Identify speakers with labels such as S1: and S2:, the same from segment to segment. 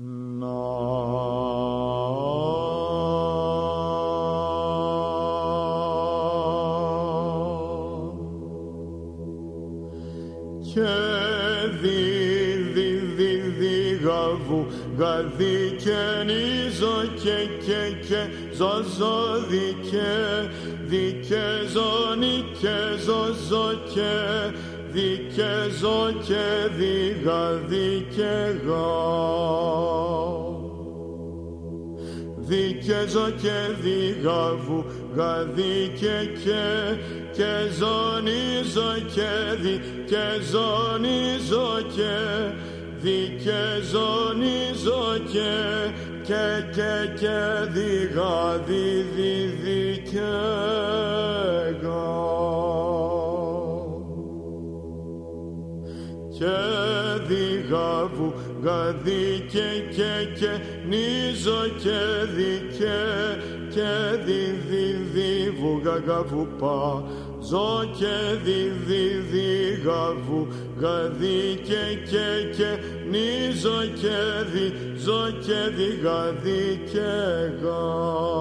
S1: Γαδί και νίζο και ζώζο δικε ζώνη και ζώζο και ζω και γαδί και γα δικε ζω και γαβου γαδί και ζωνίζο και ζωνίζο και δικε ζωνίζο και διγαδί δικε γα και διγαβου γαδί και νίζο και διδιβου γαγαβου πα ζω και διδιγαβου γαδί και νίζο και ζω και διγαδί και γα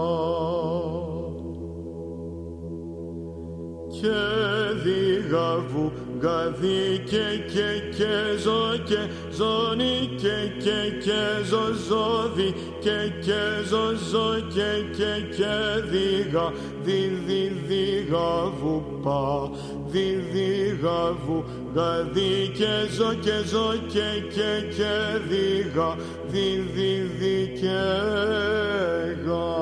S1: και διγαβου γαδί και ζω και ζώνη και ζωζόδι και ζωζό και διγα διδιγαβου πα διδιγαβου γαδί και ζω και διγα διδιδι και γα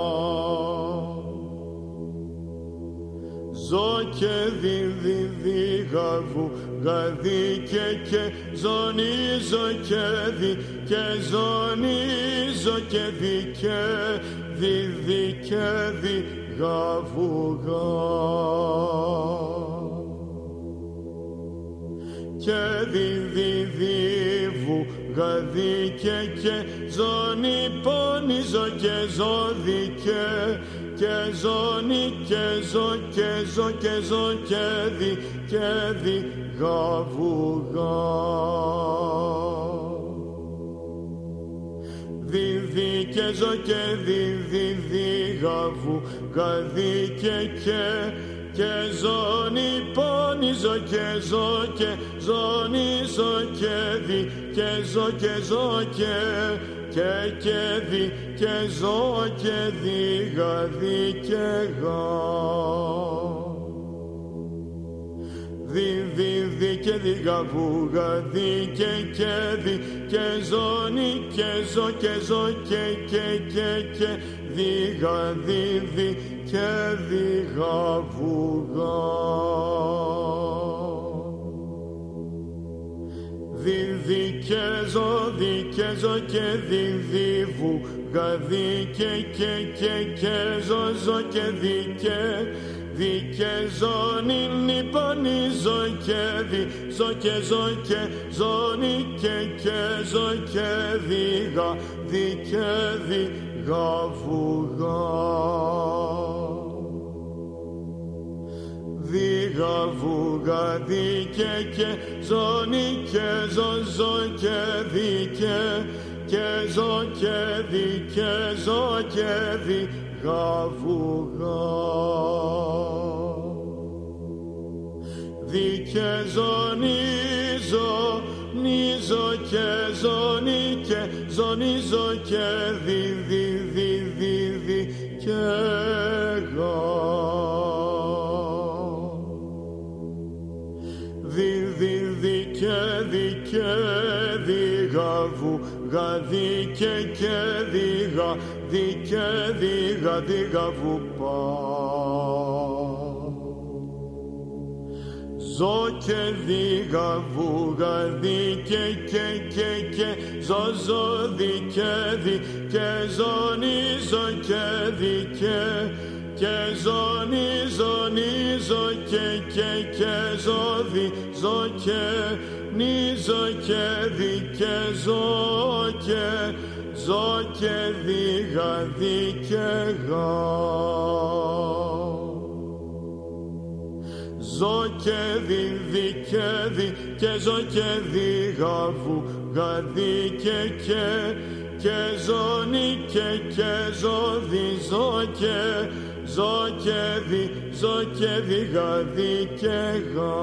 S1: ζω και διδιγαβου γαδί και ζωνίζο και ζωνίζο και διγαβου γα και διδιβου γαδί και ζώνη πονίζο και ζώδι και ζώνη και ζω και διγαβου γα διδι και ζω και διδιγαβου γαδί και ζώνη πονίζο και ζω και ζωνίζο και ζω και δι και ζω και διγαδί και γα διδι και διγαβου γαδί και δι και ζώνη και ζω και διγαδί και διγαβου γα διδι και ζω και διδιβου γαδί και ζω και δικε ζώνη νυπονίζο και ζω και ζώνη και ζω και δικε διγαβου γα διγαβου γαδί και ζώνη και ζω και και ζω και διγαβου γα δικε ζωνίζο και ζώνη και ζωνίζο και διδι και γα διδι και διγαβου γαδί και διγαβου πα ζω και διγαβου γαδί και ζωζόδι και ζωνίζο και ζωνίζο και ζώδι ζω και νίζο και ζω και διγαδί και γα ζω και διδι και ζω και διγαβου βουγα δίκε και ζώνη και ζώδη ζω και δι γαδί και γα.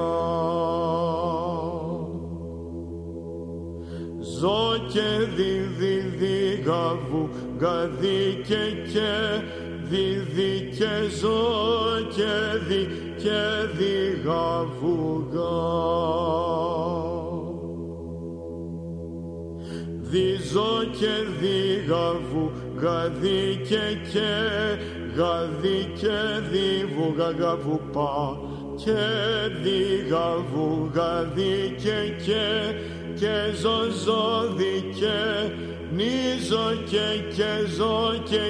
S1: Ζω και δι γαβού γαδί και δι και ζω και δι γαβού γα. Δι ζω και δι γαβού γαδί και γαδί και δι βουγα γαβού πα και δι γαβού γαδί και ζώδη και νίζω και ζω και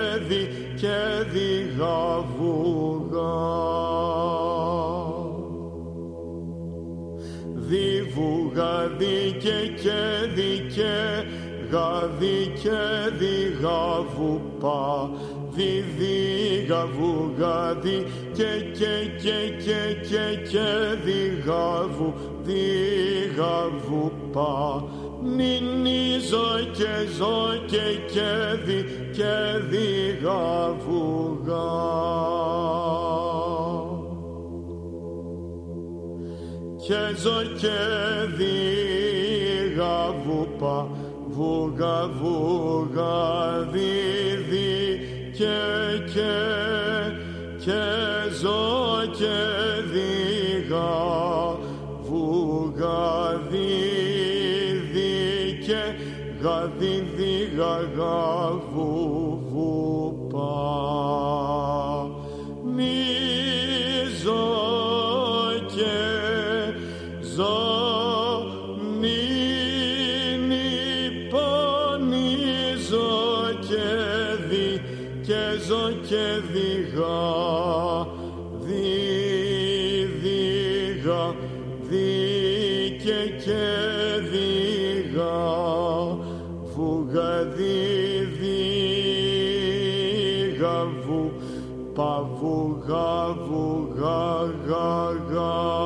S1: δι γαβούγα. Δι βουγαδί και γαδί και δι γαβού πα δι γαβούγαδί και δι γαβού πα νίζω και ζω και δι γαβούγα. Και ζω και δι γαβού πα βουγα δι και ζω και δι γαβούγα δι και γαδί δι γαβού πα νίζω και ζω και δι και δι γαβούγαδί δι γαβού πα βουγα